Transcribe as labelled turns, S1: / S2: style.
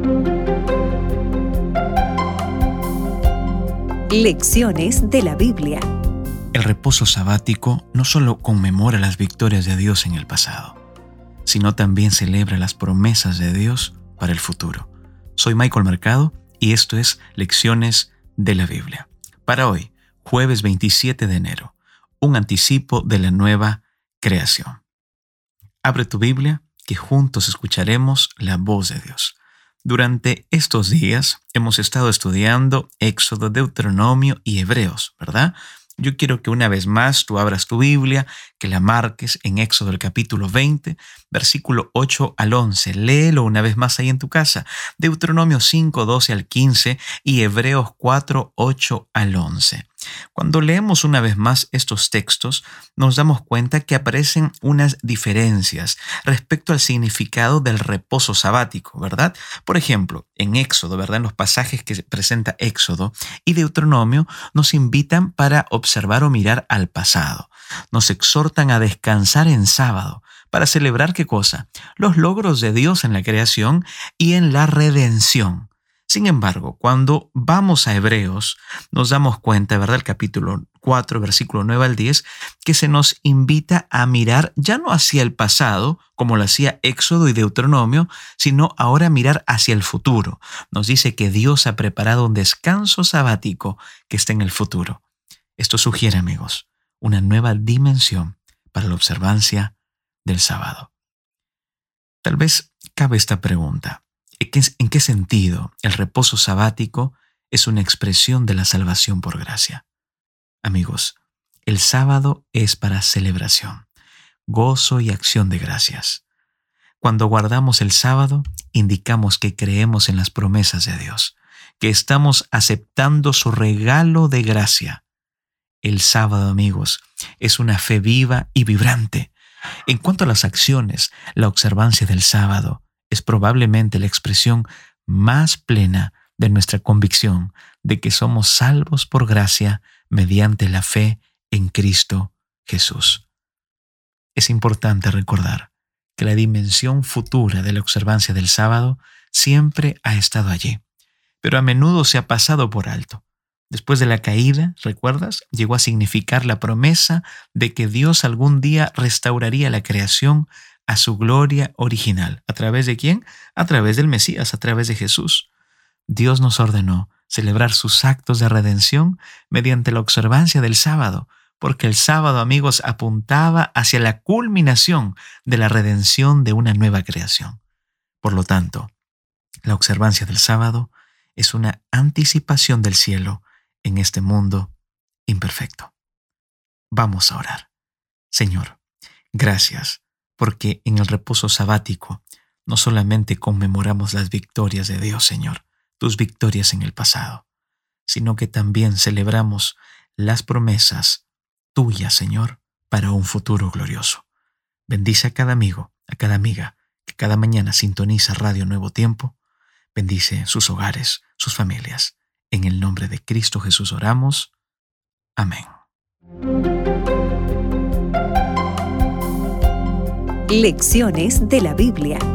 S1: Lecciones de la Biblia.
S2: El reposo sabático no solo conmemora las victorias de Dios en el pasado, sino también celebra las promesas de Dios para el futuro. Soy Michael Mercado y esto es Lecciones de la Biblia. Para hoy, jueves 27 de enero, un anticipo de la nueva creación. Abre tu Biblia, que juntos escucharemos la voz de Dios. Durante estos días hemos estado estudiando Éxodo, Deuteronomio y Hebreos, ¿verdad? Yo quiero que una vez más tú abras tu Biblia, que la marques en Éxodo el capítulo 20, versículo 8 al 11. Léelo una vez más ahí en tu casa. Deuteronomio 5, 12 al 15 y Hebreos 4, 8 al 11. Cuando leemos una vez más estos textos, nos damos cuenta que aparecen unas diferencias respecto al significado del reposo sabático, ¿verdad? Por ejemplo, en Éxodo, ¿verdad? En los pasajes que presenta Éxodo y Deuteronomio nos invitan para observar o mirar al pasado. Nos exhortan a descansar en sábado para celebrar ¿qué cosa? Los logros de Dios en la creación y en la redención. Sin embargo, cuando vamos a Hebreos, nos damos cuenta, ¿verdad? El capítulo 4, versículo 9 al 10, que se nos invita a mirar ya no hacia el pasado, como lo hacía Éxodo y Deuteronomio, sino ahora mirar hacia el futuro. Nos dice que Dios ha preparado un descanso sabático que está en el futuro. Esto sugiere, amigos, una nueva dimensión para la observancia del sábado. Tal vez cabe esta pregunta. ¿En qué sentido el reposo sabático es una expresión de la salvación por gracia? Amigos, el sábado es para celebración, gozo y acción de gracias. Cuando guardamos el sábado, indicamos que creemos en las promesas de Dios, que estamos aceptando su regalo de gracia. El sábado, amigos, es una fe viva y vibrante. En cuanto a las acciones, la observancia del sábado es probablemente la expresión más plena de nuestra convicción de que somos salvos por gracia mediante la fe en Cristo Jesús. Es importante recordar que la dimensión futura de la observancia del sábado siempre ha estado allí, pero a menudo se ha pasado por alto. Después de la caída, ¿recuerdas? Llegó a significar la promesa de que Dios algún día restauraría la creación a su gloria original. ¿A través de quién? A través del Mesías, a través de Jesús. Dios nos ordenó celebrar sus actos de redención mediante la observancia del sábado, porque el sábado, amigos, apuntaba hacia la culminación de la redención de una nueva creación. Por lo tanto, la observancia del sábado es una anticipación del cielo en este mundo imperfecto. Vamos a orar. Señor, gracias, porque en el reposo sabático no solamente conmemoramos las victorias de Dios, Señor, tus victorias en el pasado, sino que también celebramos las promesas tuyas, Señor, para un futuro glorioso. Bendice a cada amigo, a cada amiga que cada mañana sintoniza Radio Nuevo Tiempo. Bendice sus hogares, sus familias. En el nombre de Cristo Jesús oramos. Amén.
S1: Lecciones de la Biblia.